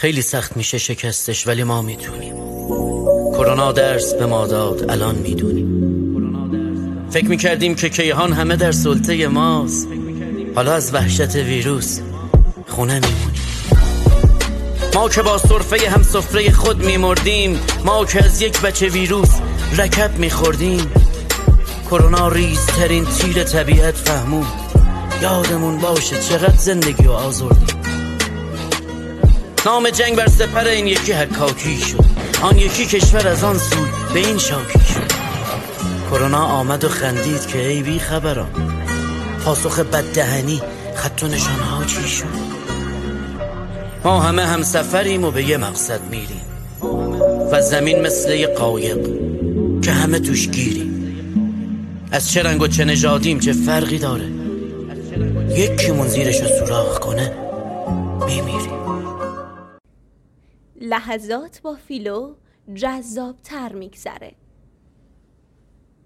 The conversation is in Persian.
خیلی سخت میشه شکستش، ولی ما میتونیم. کرونا درس به ما داد، الان میدونیم. فکر میکردیم که کیهان همه در سلطه ماست، حالا از وحشت ویروس خونه میمونیم. ما که با سرفه هم سفره خود میمردیم، ما که از یک بچه ویروس رکب میخوردیم. کرونا ریزترین تیر طبیعت فهمون، یادمون باشه چقدر زندگی رو آزردیم. نام جنگ بر سپر این یکی حکاکی شد، آن یکی کشور از آن سوی به این شاکی شد. کرونا آمد و خندید که ای بی خبران، پاسخ بددهنی خط و نشانها چی شد؟ ما همه هم سفریم و به یه مقصد میریم، و زمین مثل یه قایق که همه توش گیریم. از چه رنگ و چه نژادیم چه فرقی داره، یکیمون زیرشو سوراخ کنه میمیریم. لحظات با فیلو جذاب‌تر میگذره.